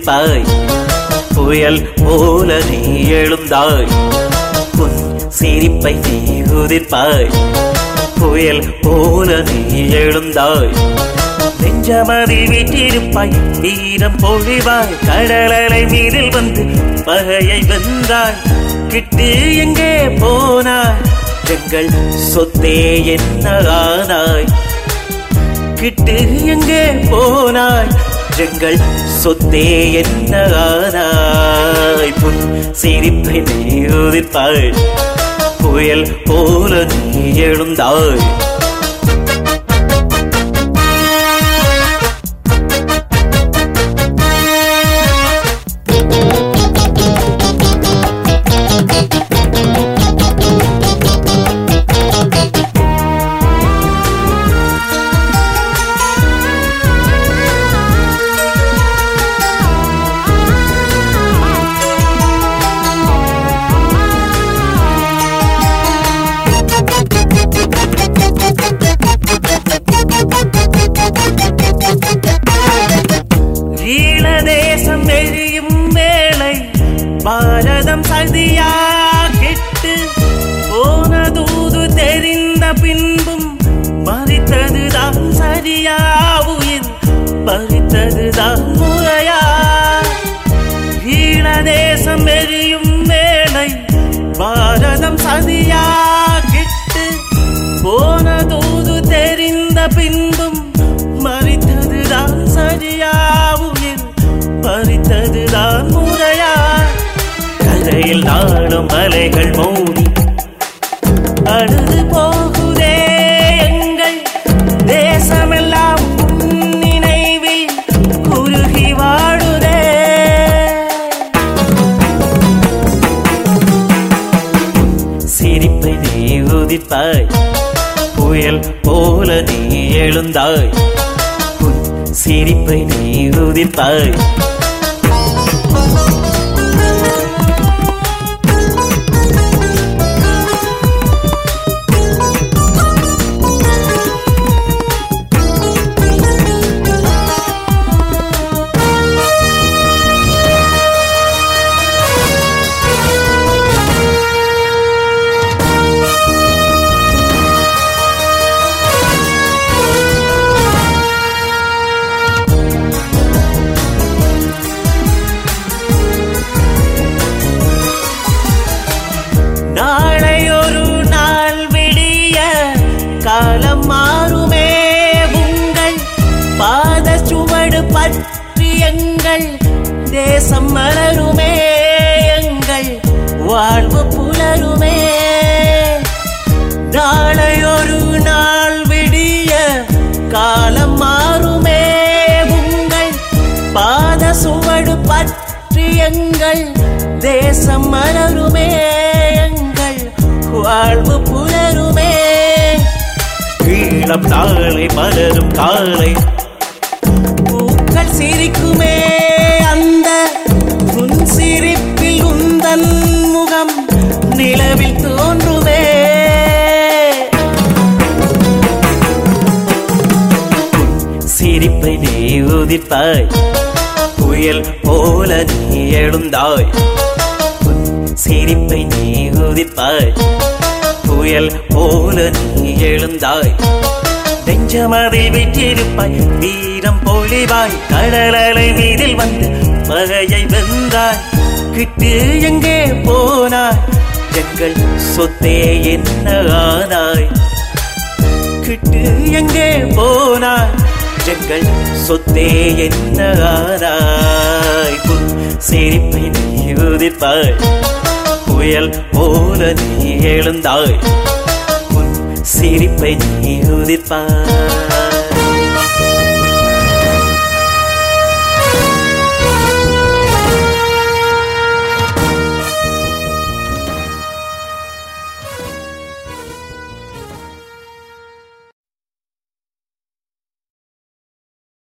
உதிர்ப்பாய், புயல் போல நீ எழுந்தாய், உன் சிரிப்பை நீ உதிர்ப்பாய், புயல் போல நீ எழுந்தாய், நெஞ்சமதி வீட்டிருப்பாய், வீரம் பொழிவாய், கடலலை மீதில் வந்து பகையை வென்றாய், கிட்டு எங்கே போனாய், எங்கள் சொத்தே என்ன ஆனாய், கிட்டு எங்கே போனாய், எங்கள் சொத்தே என்ன ஆனாய், புன் சிரிப்பை நீ உதிர்ப்பாய், புயல் போல நீ எழுந்தாய். ஈழதேசம் எரியும் வேளை பாரதம் சதியாகிட்டு போன தூது தெரிந்த பின்பும் மறித்ததுதான் சரியா, உயிர் பறித்ததுதான் முறையா, ஈழதேசம் எரியும் வேளை பாரதம் சதியாகிட்டு போன தூது தெரிந்த பின்பும் மறித்ததுதான் சரியா, உயிர் பறித்ததுதான் முறையா, கரையில் நாடும் அலைகள் மோதி அழுது போகுதே எங்கள் தேசமெல்லாம் நினைவில் குறுகி வாடுதே, சிரிப்பை நீ உதிர்ப்பாய், புயல் போல நீ எழுந்தாய், சிரிப்பை நீ உதிர்ப்பாய். காலம் மாறுமே உங்கள் பாத சுவடு பற்றி எங்கள் தேசம் மலருமே, எங்கள் வாழ்வு புலருமே, நாளையொரு நாள் விடிய காலம் மாறுமே உங்கள் பாத சுவடு பற்றி எங்கள் தேசம் மலருமே, எங்கள் வாழ்வு புலருமே, ஈழம் நாளை மலரும் காலை பூக்கள் சிரிக்குமே, அந்த உன் சிரிப்பில் உந்தன் முகம் நிலவில் தோன்றுமே, சிரிப்பை நீ உதிர்ப்பாய், புயல் போல நீ எழுந்தாய், சிரிப்பை நீ உதிர்ப்பாய், புயல் போல நீ எழுந்தாய், நெஞ்சமதில் வீற்றிருப்பாய், வீரம் பொழிவாய், கடலலை மீதில் வந்து பகையை வென்றாய், கிட்டு எங்கே போனாய், எங்கள் சொத்தே என்ன ஆனாய், கிட்டு எங்கே போனாய், எங்கள் சொத்தே என்ன ஆனாய், புன் சிரிப்பை நீ உதிர்ப்பாய், புயல் போல நீ எழுந்தாய், உன் சிரிப்பை நீ உதிர்ப்பாய்.